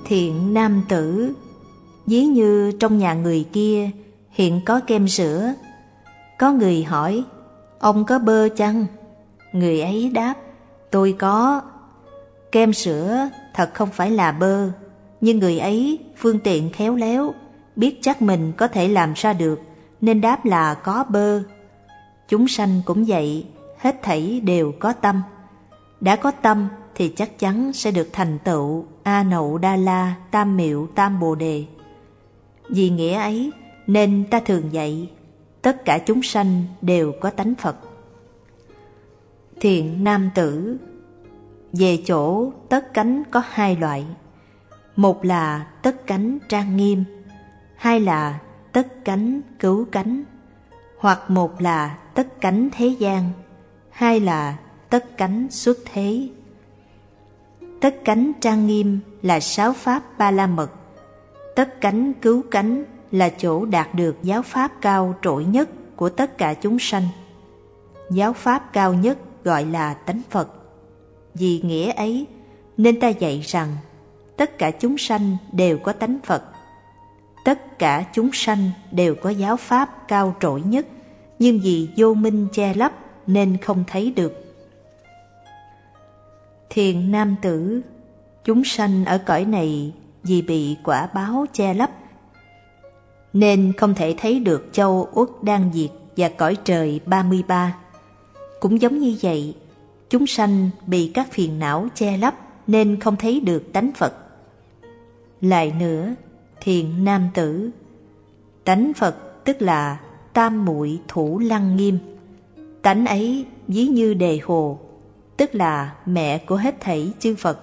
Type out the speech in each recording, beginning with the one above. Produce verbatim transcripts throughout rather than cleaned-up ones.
Thiện nam tử, ví như trong nhà người kia hiện có kem sữa. Có người hỏi, ông có bơ chăng? Người ấy đáp, tôi có. Kem sữa thật không phải là bơ, nhưng người ấy phương tiện khéo léo, biết chắc mình có thể làm ra được, nên đáp là có bơ. Chúng sanh cũng vậy, hết thảy đều có tâm. Đã có tâm thì chắc chắn sẽ được thành tựu A Nậu Đa La Tam Miệu Tam Bồ Đề. Vì nghĩa ấy nên ta thường dạy, tất cả chúng sanh đều có tánh Phật. Thiện nam tử, về chỗ tất cánh có hai loại. Một là tất cánh trang nghiêm, hai là tất cánh cứu cánh, hoặc một là tất cánh thế gian, hai là tất cánh xuất thế. Tất cánh trang nghiêm là sáu pháp ba la mật, tất cánh cứu cánh là chỗ đạt được giáo pháp cao trội nhất của tất cả chúng sanh. Giáo pháp cao nhất gọi là tánh Phật. Vì nghĩa ấy nên ta dạy rằng tất cả chúng sanh đều có tánh Phật. Tất cả chúng sanh đều có giáo pháp cao trội nhất, nhưng vì vô minh che lấp nên không thấy được. Thiện nam tử, chúng sanh ở cõi này vì bị quả báo che lấp nên không thể thấy được châu Uất Đan Diệt và cõi trời ba mươi ba. Cũng giống như vậy, chúng sanh bị các phiền não che lấp nên không thấy được tánh Phật. Lại nữa, thiện nam tử, tánh Phật tức là tam muội thủ lăng nghiêm. Tánh ấy ví như đề hồ, tức là mẹ của hết thảy chư Phật.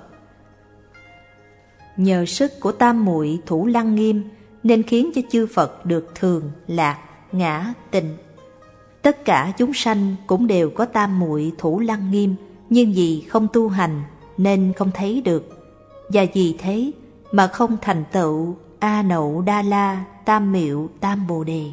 Nhờ sức của tam muội thủ lăng nghiêm nên khiến cho chư Phật được thường, lạc, ngã, tịnh. Tất cả chúng sanh cũng đều có tam muội thủ lăng nghiêm, nhưng vì không tu hành nên không thấy được, và vì thế mà không thành tựu A Nậu Đa La Tam Miệu Tam Bồ Đề.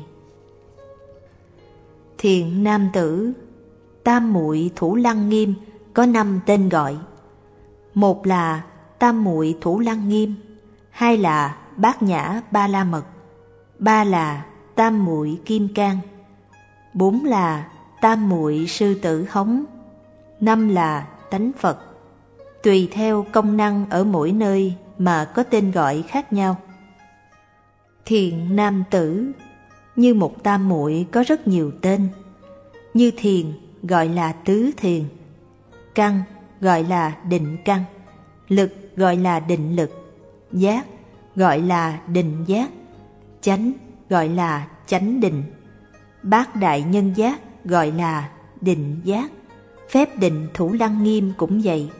Thiện nam tử, tam muội thủ lăng nghiêm có năm tên gọi. Một là tam muội thủ lăng nghiêm, hai là bát nhã ba la mật, ba là tam muội kim cang, bốn là tam muội sư tử hống, năm là tánh Phật. Tùy theo công năng ở mỗi nơi mà có tên gọi khác nhau. Thiện nam tử, như một tam muội có rất nhiều tên. Như thiền gọi là tứ thiền, căn gọi là định căn, lực gọi là định lực, giác gọi là định giác, chánh gọi là chánh định, bát đại nhân giác gọi là định giác, phép định thủ lăng nghiêm cũng vậy.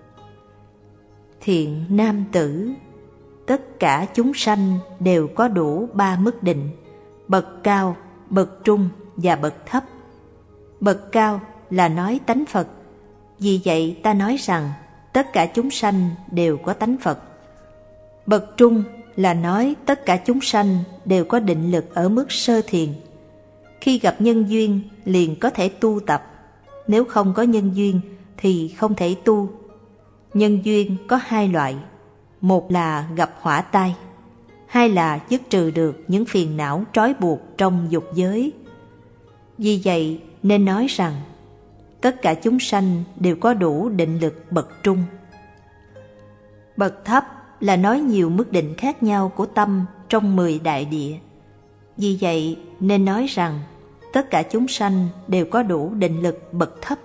Thiện nam tử, tất cả chúng sanh đều có đủ ba mức định, bậc cao, bậc trung và bậc thấp. Bậc cao là nói tánh Phật, vì vậy ta nói rằng tất cả chúng sanh đều có tánh Phật. Bậc trung là nói tất cả chúng sanh đều có định lực ở mức sơ thiền. Khi gặp nhân duyên liền có thể tu tập, nếu không có nhân duyên thì không thể tu. Nhân duyên có hai loại, một là gặp hỏa tai, hai là dứt trừ được những phiền não trói buộc trong dục giới. Vì vậy nên nói rằng tất cả chúng sanh đều có đủ định lực bậc trung. Bậc thấp là nói nhiều mức định khác nhau của tâm trong mười đại địa. Vì vậy nên nói rằng tất cả chúng sanh đều có đủ định lực bậc thấp.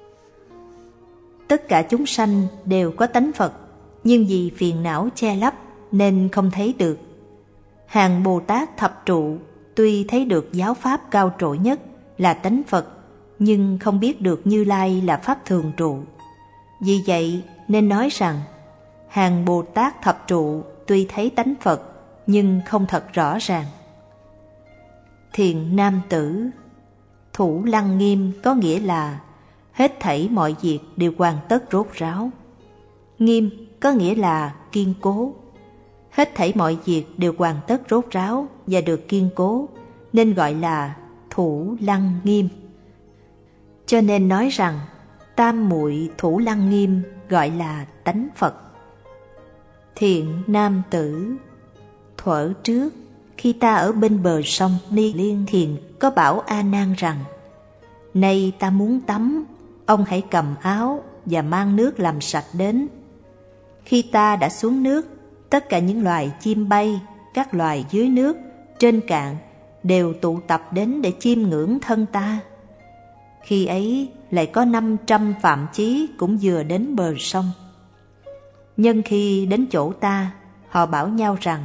Tất cả chúng sanh đều có tánh Phật, nhưng vì phiền não che lấp nên không thấy được. Hàng Bồ Tát thập trụ tuy thấy được giáo pháp cao trội nhất là tánh Phật, nhưng không biết được Như Lai là pháp thường trụ. Vì vậy nên nói rằng hàng Bồ Tát thập trụ tuy thấy tánh Phật nhưng không thật rõ ràng. Thiện nam tử, thủ lăng nghiêm có nghĩa là hết thảy mọi việc đều hoàn tất rốt ráo. Nghiêm có nghĩa là kiên cố. Hết thảy mọi việc đều hoàn tất rốt ráo và được kiên cố, nên gọi là thủ lăng nghiêm. Cho nên nói rằng tam muội thủ lăng nghiêm gọi là tánh Phật. Thiện nam tử, thuở trước khi ta ở bên bờ sông Ni Liên Thiền có bảo A Nan rằng: nay ta muốn tắm, ông hãy cầm áo và mang nước làm sạch đến. Khi ta đã xuống nước, tất cả những loài chim bay, các loài dưới nước, trên cạn đều tụ tập đến để chiêm ngưỡng thân ta. Khi ấy lại có năm trăm phạm chí cũng vừa đến bờ sông. Nhân khi đến chỗ ta, họ bảo nhau rằng: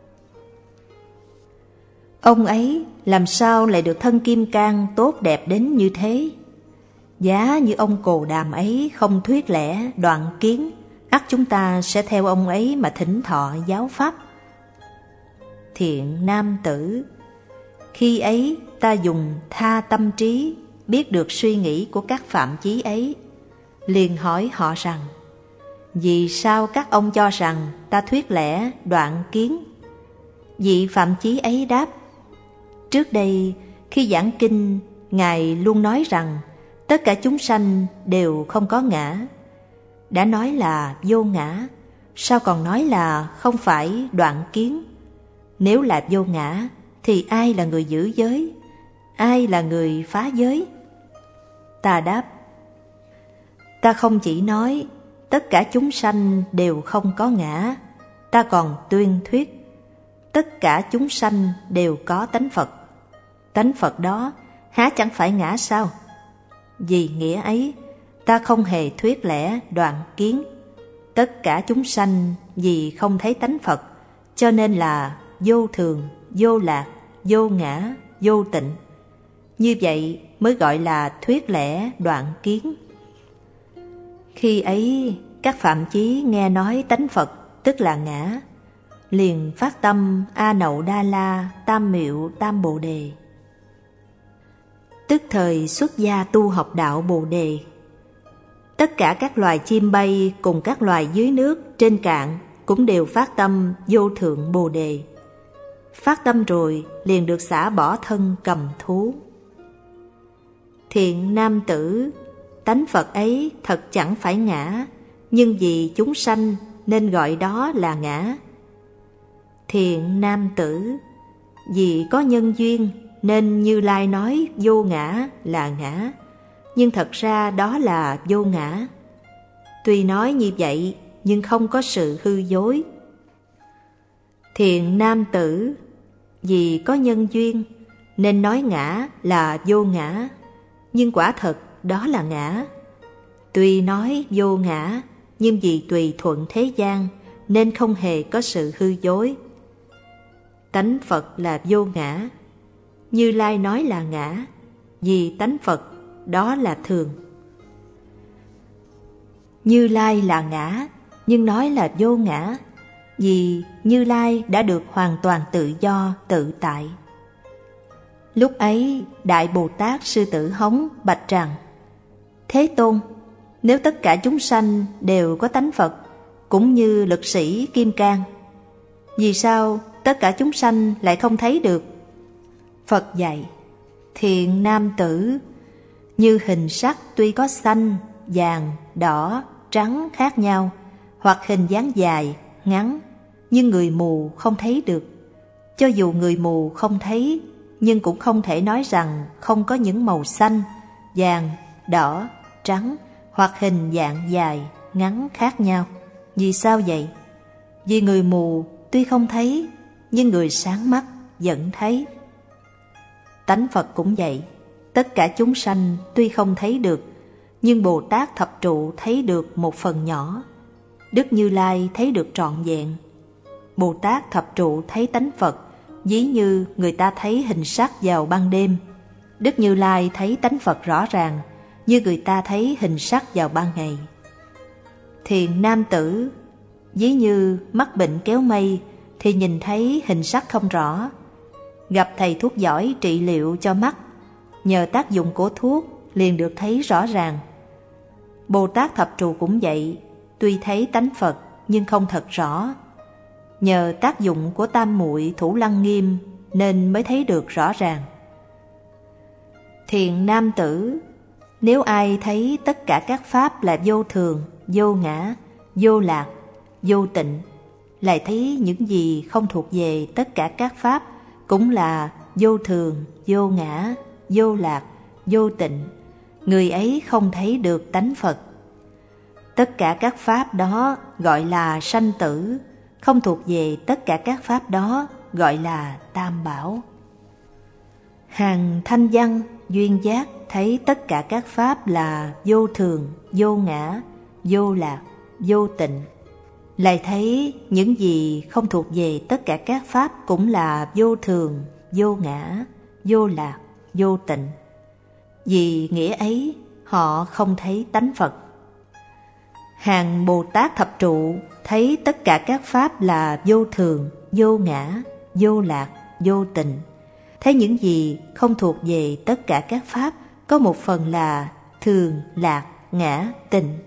ông ấy làm sao lại được thân kim cang tốt đẹp đến như thế? Giá như ông Cồ Đàm ấy không thuyết lẽ đoạn kiến, ắt chúng ta sẽ theo ông ấy mà thỉnh thọ giáo pháp. Thiện nam tử, khi ấy ta dùng tha tâm trí biết được suy nghĩ của các phạm chí ấy, liền hỏi họ rằng: vì sao các ông cho rằng ta thuyết lẽ đoạn kiến? Vị phạm chí ấy đáp: trước đây khi giảng kinh, Ngài luôn nói rằng tất cả chúng sanh đều không có ngã. Đã nói là vô ngã, sao còn nói là không phải đoạn kiến? Nếu là vô ngã thì ai là người giữ giới? Ai là người phá giới? Ta đáp: ta không chỉ nói tất cả chúng sanh đều không có ngã, ta còn tuyên thuyết tất cả chúng sanh đều có tánh Phật. Tánh Phật đó há chẳng phải ngã sao? Vì nghĩa ấy, ta không hề thuyết lẽ đoạn kiến. Tất cả chúng sanh vì không thấy tánh Phật, cho nên là vô thường, vô lạc, vô ngã, vô tịnh. Như vậy mới gọi là thuyết lẽ đoạn kiến. Khi ấy, các phạm chí nghe nói tánh Phật tức là ngã, liền phát tâm A Nậu Đa La Tam Miệu Tam Bồ Đề. Tức thời xuất gia tu học đạo Bồ Đề. Tất cả các loài chim bay cùng các loài dưới nước, trên cạn cũng đều phát tâm vô thượng Bồ Đề. Phát tâm rồi liền được xả bỏ thân cầm thú. Thiện nam tử, tánh Phật ấy thật chẳng phải ngã, nhưng vì chúng sanh nên gọi đó là ngã. Thiện nam tử, vì có nhân duyên nên Như Lai nói vô ngã là ngã, nhưng thật ra đó là vô ngã. Tuy nói như vậy nhưng không có sự hư dối. Thiện nam tử, vì có nhân duyên nên nói ngã là vô ngã, nhưng quả thật đó là ngã. Tuy nói vô ngã, nhưng vì tùy thuận thế gian nên không hề có sự hư dối. Tánh Phật là vô ngã, Như Lai nói là ngã, vì tánh Phật đó là thường. Như Lai là ngã, nhưng nói là vô ngã, vì Như Lai đã được hoàn toàn tự do, tự tại. Lúc ấy, Đại Bồ Tát Sư Tử Hống bạch rằng: Thế Tôn, nếu tất cả chúng sanh đều có tánh Phật, cũng như lực sĩ Kim Cang, vì sao tất cả chúng sanh lại không thấy được? Phật dạy: Thiện nam tử, như hình sắc tuy có xanh, vàng, đỏ, trắng khác nhau, hoặc hình dáng dài, ngắn, nhưng người mù không thấy được. Cho dù người mù không thấy, nhưng cũng không thể nói rằng không có những màu xanh, vàng, đỏ, trắng, hoặc hình dạng dài, ngắn khác nhau. Vì sao vậy? Vì người mù tuy không thấy, nhưng người sáng mắt vẫn thấy. Tánh Phật cũng vậy, tất cả chúng sanh tuy không thấy được, nhưng Bồ Tát Thập Trụ thấy được một phần nhỏ. Đức Như Lai thấy được trọn vẹn. Bồ Tát Thập Trụ thấy tánh Phật, ví như người ta thấy hình sắc vào ban đêm. Đức Như Lai thấy tánh Phật rõ ràng, như người ta thấy hình sắc vào ban ngày. Thiện nam tử, ví như mắc bệnh kéo mây thì nhìn thấy hình sắc không rõ. Gặp thầy thuốc giỏi trị liệu cho mắt, nhờ tác dụng của thuốc liền được thấy rõ ràng. Bồ Tát Thập Trụ cũng vậy, tuy thấy tánh Phật nhưng không thật rõ. Nhờ tác dụng của Tam Muội Thủ Lăng Nghiêm nên mới thấy được rõ ràng. Thiện nam tử, nếu ai thấy tất cả các pháp là vô thường, vô ngã, vô lạc, vô tịnh, lại thấy những gì không thuộc về tất cả các pháp cũng là vô thường, vô ngã, vô lạc, vô tịnh, người ấy không thấy được tánh Phật. Tất cả các pháp đó gọi là sanh tử, không thuộc về tất cả các pháp đó gọi là tam bảo. Hàng thanh văn, duyên giác thấy tất cả các pháp là vô thường, vô ngã, vô lạc, vô tịnh, lại thấy những gì không thuộc về tất cả các pháp cũng là vô thường, vô ngã, vô lạc, vô tịnh. Vì nghĩa ấy, họ không thấy tánh Phật. Hàng Bồ Tát Thập Trụ thấy tất cả các pháp là vô thường, vô ngã, vô lạc, vô tịnh, thấy những gì không thuộc về tất cả các pháp có một phần là thường, lạc, ngã, tịnh.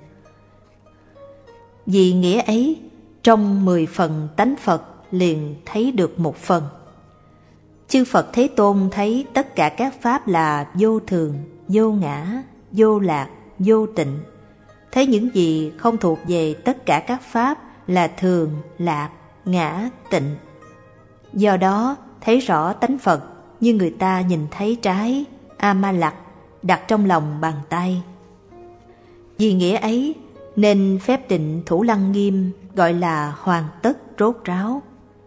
Vì nghĩa ấy, trong mười phần tánh Phật liền thấy được một phần. Chư Phật Thế Tôn thấy tất cả các pháp là vô thường, vô ngã, vô lạc, vô tịnh, thấy những gì không thuộc về tất cả các pháp là thường, lạc, ngã, tịnh. Do đó thấy rõ tánh Phật như người ta nhìn thấy trái A-ma-lặc đặt trong lòng bàn tay. Vì nghĩa ấy nên phép định Thủ Lăng Nghiêm gọi là hoàn tất rốt ráo.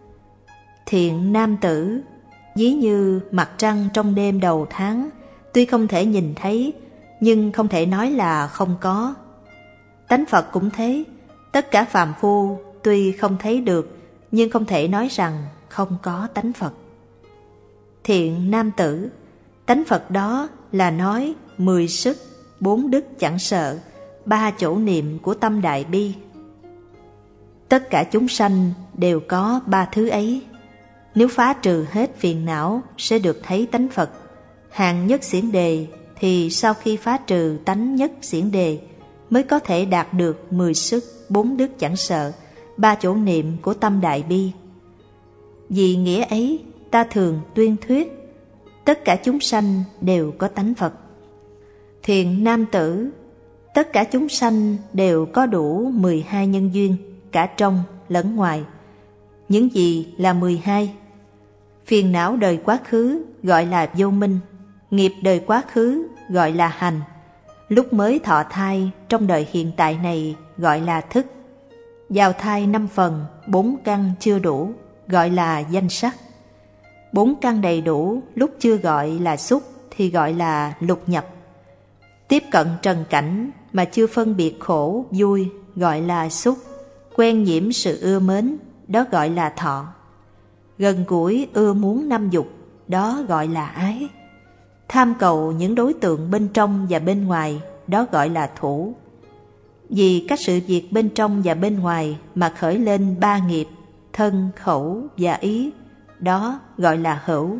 Thiện nam tử, ví như mặt trăng trong đêm đầu tháng, tuy không thể nhìn thấy nhưng không thể nói là không có. Tánh Phật cũng thế, tất cả phàm phu tuy không thấy được nhưng không thể nói rằng không có tánh Phật. Thiện nam tử, tánh Phật đó là nói mười sức, bốn đức chẳng sợ, ba chỗ niệm của tâm đại bi. Tất cả chúng sanh đều có ba thứ ấy. Nếu phá trừ hết phiền não sẽ được thấy tánh Phật. Hạng nhất xiển đề thì sau khi phá trừ tánh nhất xiển đề mới có thể đạt được mười sức, bốn đức chẳng sợ, ba chỗ niệm của tâm đại bi. Vì nghĩa ấy, ta thường tuyên thuyết, tất cả chúng sanh đều có tánh Phật. Thiện nam tử, tất cả chúng sanh đều có đủ mười hai nhân duyên, cả trong lẫn ngoài. Những gì là mười hai? Phiền não đời quá khứ gọi là vô minh, nghiệp đời quá khứ gọi là hành, lúc mới thọ thai trong đời hiện tại này gọi là thức, vào thai năm phần, bốn căn chưa đủ gọi là danh sắc, bốn căn đầy đủ lúc chưa gọi là xúc thì gọi là lục nhập, tiếp cận trần cảnh mà chưa phân biệt khổ vui gọi là xúc, quen nhiễm sự ưa mến đó gọi là thọ, gần gũi ưa muốn năm dục đó gọi là ái, tham cầu những đối tượng bên trong và bên ngoài đó gọi là thủ. Vì các sự việc bên trong và bên ngoài mà khởi lên ba nghiệp thân, khẩu và ý, đó gọi là hữu.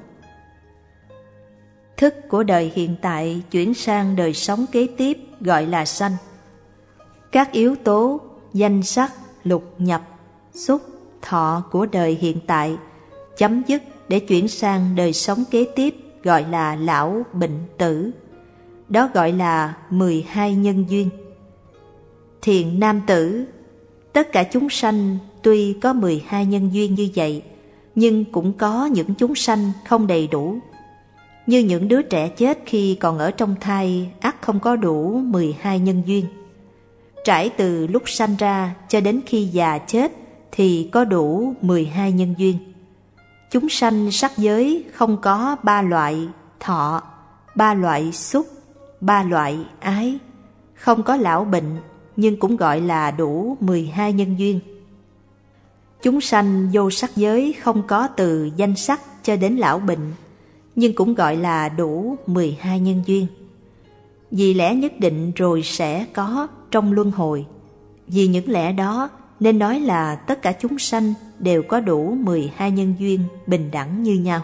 Thức của đời hiện tại chuyển sang đời sống kế tiếp gọi là sanh. Các yếu tố danh sắc, lục nhập, xúc, thọ của đời hiện tại chấm dứt để chuyển sang đời sống kế tiếp gọi là lão, bệnh, tử. Đó gọi là mười hai nhân duyên. Thiện nam tử, tất cả chúng sanh tuy có mười hai nhân duyên như vậy, nhưng cũng có những chúng sanh không đầy đủ. Như những đứa trẻ chết khi còn ở trong thai ắt không có đủ mười hai nhân duyên. Trải từ lúc sanh ra cho đến khi già chết thì có đủ mười hai nhân duyên. Chúng sanh sắc giới không có ba loại thọ, ba loại xúc, ba loại ái, không có lão bệnh nhưng cũng gọi là đủ mười hai nhân duyên. Chúng sanh vô sắc giới không có từ danh sắc cho đến lão bệnh nhưng cũng gọi là đủ mười hai nhân duyên. Vì lẽ nhất định rồi sẽ có trong luân hồi. Vì những lẽ đó nên nói là tất cả chúng sanh đều có đủ mười hai nhân duyên bình đẳng như nhau.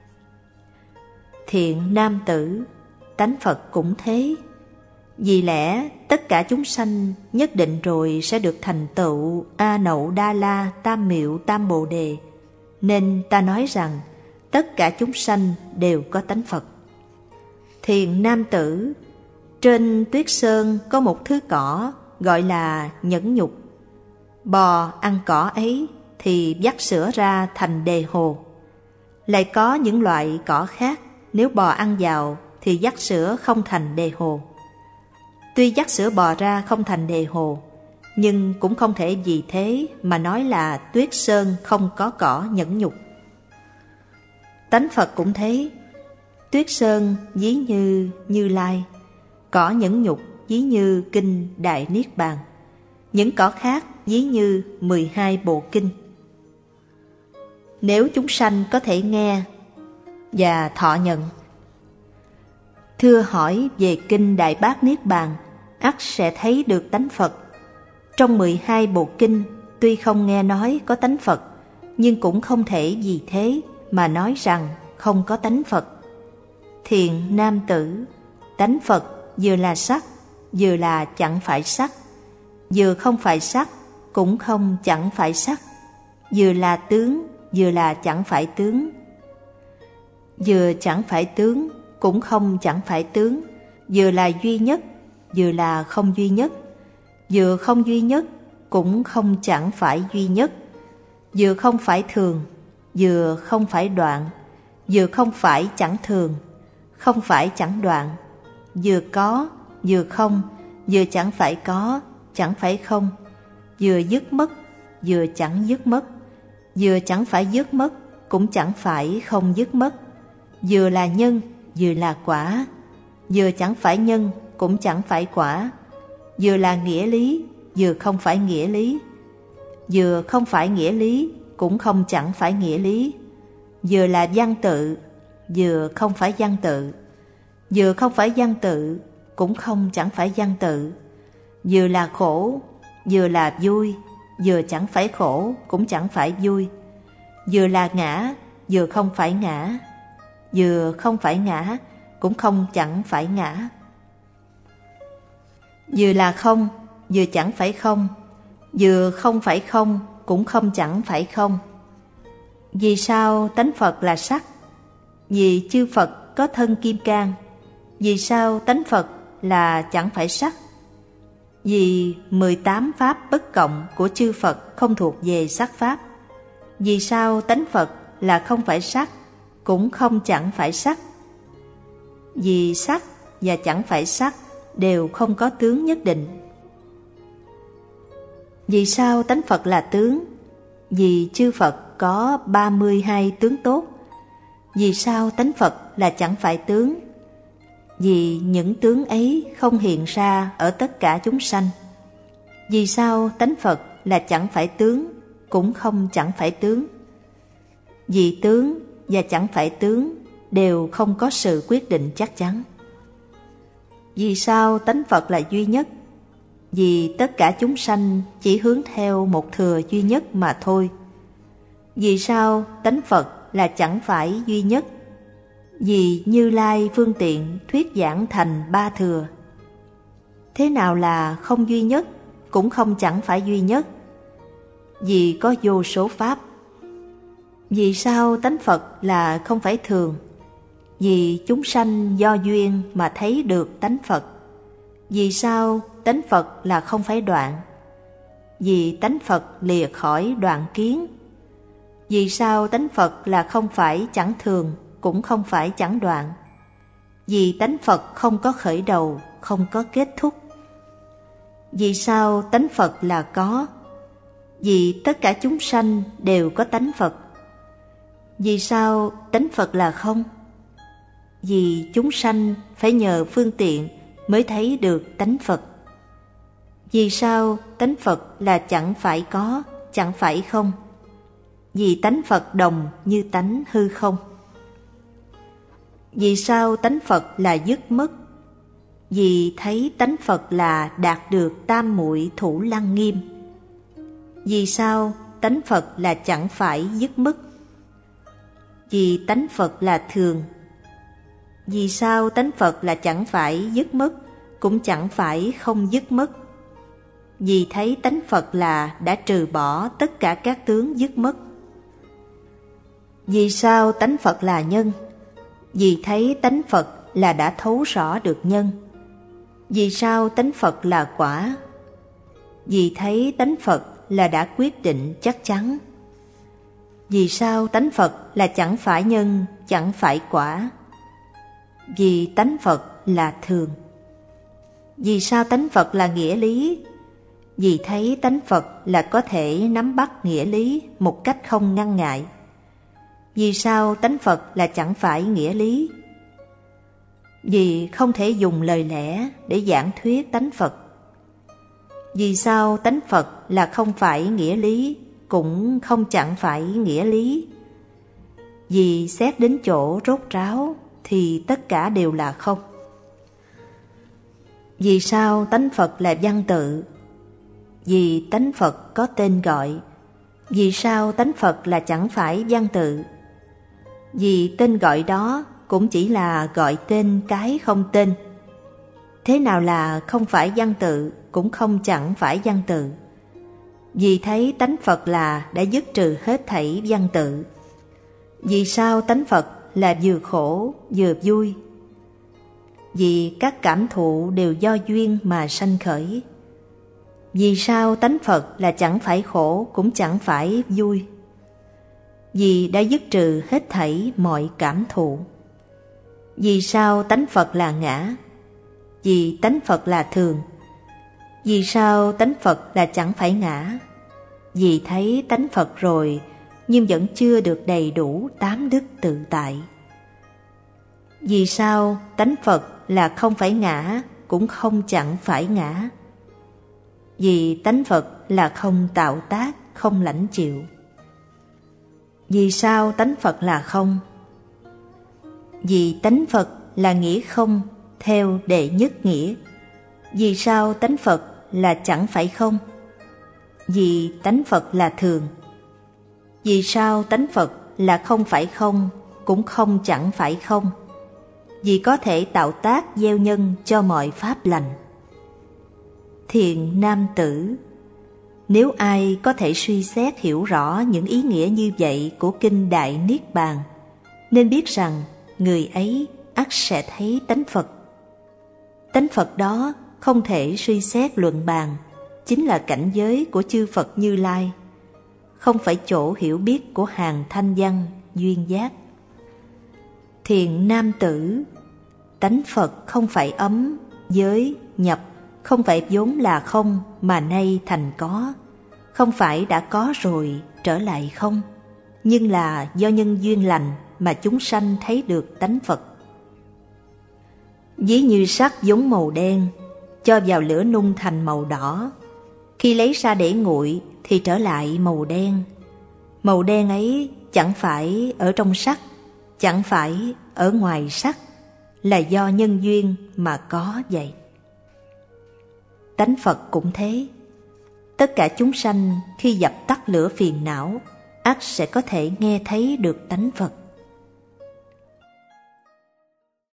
Thiện nam tử, tánh Phật cũng thế. Vì lẽ tất cả chúng sanh nhất định rồi sẽ được thành tựu A Nậu Đa La Tam Miệu Tam Bồ Đề, nên ta nói rằng tất cả chúng sanh đều có tánh Phật. Thiện nam tử, trên tuyết sơn có một thứ cỏ gọi là nhẫn nhục. Bò ăn cỏ ấy, thì vắt sữa ra thành đề hồ. Lại có những loại cỏ khác, nếu bò ăn vào thì vắt sữa không thành đề hồ. Tuy vắt sữa bò ra không thành đề hồ, nhưng cũng không thể vì thế mà nói là Tuyết Sơn không có cỏ nhẫn nhục. Tánh Phật cũng thế, Tuyết Sơn ví như Như Lai, cỏ nhẫn nhục ví như kinh Đại Niết Bàn, những cỏ khác ví như mười hai bộ kinh. Nếu chúng sanh có thể nghe và thọ nhận, thưa hỏi về kinh Đại Bát Niết Bàn, ắt sẽ thấy được tánh Phật. Trong mười hai bộ kinh, tuy không nghe nói có tánh Phật, nhưng cũng không thể vì thế mà nói rằng không có tánh Phật. Thiện nam tử, tánh Phật vừa là sắc, vừa là chẳng phải sắc, vừa không phải sắc, cũng không chẳng phải sắc, vừa là tướng, vừa là chẳng phải tướng, vừa chẳng phải tướng, cũng không chẳng phải tướng, vừa là duy nhất, vừa là không duy nhất, vừa không duy nhất, cũng không chẳng phải duy nhất, vừa không phải thường, vừa không phải đoạn, vừa không phải chẳng thường, không phải chẳng đoạn, vừa có, vừa không, vừa chẳng phải có, chẳng phải không, vừa dứt mất, vừa chẳng dứt mất, vừa chẳng phải dứt mất, cũng chẳng phải không dứt mất, vừa là nhân, vừa là quả, vừa chẳng phải nhân, cũng chẳng phải quả, vừa là nghĩa lý, vừa không phải nghĩa lý, vừa không phải nghĩa lý, cũng không chẳng phải nghĩa lý, vừa là văn tự, vừa không phải văn tự, vừa không phải văn tự, cũng không chẳng phải văn tự, vừa là khổ, vừa là vui, vừa chẳng phải khổ, cũng chẳng phải vui, vừa là ngã, vừa không phải ngã, vừa không phải ngã, cũng không chẳng phải ngã, vừa là không, vừa chẳng phải không, vừa không phải không, cũng không chẳng phải không. Vì sao tánh Phật là sắc? Vì chư Phật có thân kim cang. Vì sao tánh Phật là chẳng phải sắc? Vì mười tám pháp bất cộng của chư Phật không thuộc về sắc pháp. Vì sao tánh Phật là không phải sắc, cũng không chẳng phải sắc? Vì sắc và chẳng phải sắc đều không có tướng nhất định. Vì sao tánh Phật là tướng? Vì chư Phật có ba mươi hai tướng tốt. Vì sao tánh Phật là chẳng phải tướng? Vì những tướng ấy không hiện ra ở tất cả chúng sanh. Vì sao tánh Phật là chẳng phải tướng, cũng không chẳng phải tướng? Vì tướng và chẳng phải tướng đều không có sự quyết định chắc chắn. Vì sao tánh Phật là duy nhất? Vì tất cả chúng sanh chỉ hướng theo một thừa duy nhất mà thôi. Vì sao tánh Phật là chẳng phải duy nhất? Vì Như Lai phương tiện thuyết giảng thành ba thừa. Thế nào là không duy nhất, cũng không chẳng phải duy nhất? Vì có vô số pháp. Vì sao tánh Phật là không phải thường? Vì chúng sanh do duyên mà thấy được tánh Phật. Vì sao tánh Phật là không phải đoạn? Vì tánh Phật lìa khỏi đoạn kiến. Vì sao tánh Phật là không phải chẳng thường, cũng không phải chẳng đoạn? Vì tánh Phật không có khởi đầu, không có kết thúc. Vì sao tánh Phật là có? Vì tất cả chúng sanh đều có tánh Phật. Vì sao tánh Phật là không? Vì chúng sanh phải nhờ phương tiện mới thấy được tánh Phật. Vì sao tánh Phật là chẳng phải có, chẳng phải không? Vì tánh Phật đồng như tánh hư không. Vì sao tánh Phật là dứt mất? Vì thấy tánh Phật là đạt được tam muội thủ lăng nghiêm. Vì sao tánh Phật là chẳng phải dứt mất? Vì tánh Phật là thường. Vì sao tánh Phật là chẳng phải dứt mất, cũng chẳng phải không dứt mất? Vì thấy tánh Phật là đã trừ bỏ tất cả các tướng dứt mất. Vì sao tánh Phật là nhân? Vì thấy tánh Phật là đã thấu rõ được nhân. Vì sao tánh Phật là quả? Vì thấy tánh Phật là đã quyết định chắc chắn. Vì sao tánh Phật là chẳng phải nhân, chẳng phải quả? Vì tánh Phật là thường. Vì sao tánh Phật là nghĩa lý? Vì thấy tánh Phật là có thể nắm bắt nghĩa lý một cách không ngăn ngại. Vì sao tánh Phật là chẳng phải nghĩa lý? Vì không thể dùng lời lẽ để giảng thuyết tánh Phật. Vì sao tánh Phật là không phải nghĩa lý, cũng không chẳng phải nghĩa lý? Vì xét đến chỗ rốt ráo thì tất cả đều là không. Vì sao tánh Phật là văn tự? Vì tánh Phật có tên gọi. Vì sao tánh Phật là chẳng phải văn tự? Vì tên gọi đó cũng chỉ là gọi tên cái không tên. Thế nào là không phải văn tự, cũng không chẳng phải văn tự? Vì thấy tánh Phật là đã dứt trừ hết thảy văn tự. Vì sao tánh Phật là vừa khổ vừa vui? Vì các cảm thụ đều do duyên mà sanh khởi. Vì sao tánh Phật là chẳng phải khổ cũng chẳng phải vui? Vì đã dứt trừ hết thảy mọi cảm thụ. Vì sao tánh Phật là ngã? Vì tánh Phật là thường. Vì sao tánh Phật là chẳng phải ngã? Vì thấy tánh Phật rồi nhưng vẫn chưa được đầy đủ tám đức tự tại. Vì sao tánh Phật là không phải ngã cũng không chẳng phải ngã? Vì tánh Phật là không tạo tác, không lãnh chịu. Vì sao tánh Phật là không? Vì tánh Phật là nghĩa không theo đệ nhất nghĩa. Vì sao tánh Phật là chẳng phải không? Vì tánh Phật là thường. Vì sao tánh Phật là không phải không, cũng không chẳng phải không? Vì có thể tạo tác gieo nhân cho mọi pháp lành. Thiện nam tử, nếu ai có thể suy xét hiểu rõ những ý nghĩa như vậy của Kinh Đại Niết Bàn, nên biết rằng người ấy ắt sẽ thấy tánh Phật. Tánh Phật đó không thể suy xét luận bàn, chính là cảnh giới của chư Phật Như Lai, không phải chỗ hiểu biết của hàng thanh văn, duyên giác. Thiện nam tử, tánh Phật không phải ấm, giới, nhập, không phải vốn là không mà nay thành có, không phải đã có rồi trở lại không, nhưng là do nhân duyên lành mà chúng sanh thấy được tánh Phật. Ví như sắt giống màu đen, cho vào lửa nung thành màu đỏ, khi lấy ra để nguội thì trở lại màu đen. Màu đen ấy chẳng phải ở trong sắt, chẳng phải ở ngoài sắt, là do nhân duyên mà có vậy. Tánh Phật cũng thế. Tất cả chúng sanh khi dập tắt lửa phiền não, ắt sẽ có thể nghe thấy được tánh Phật.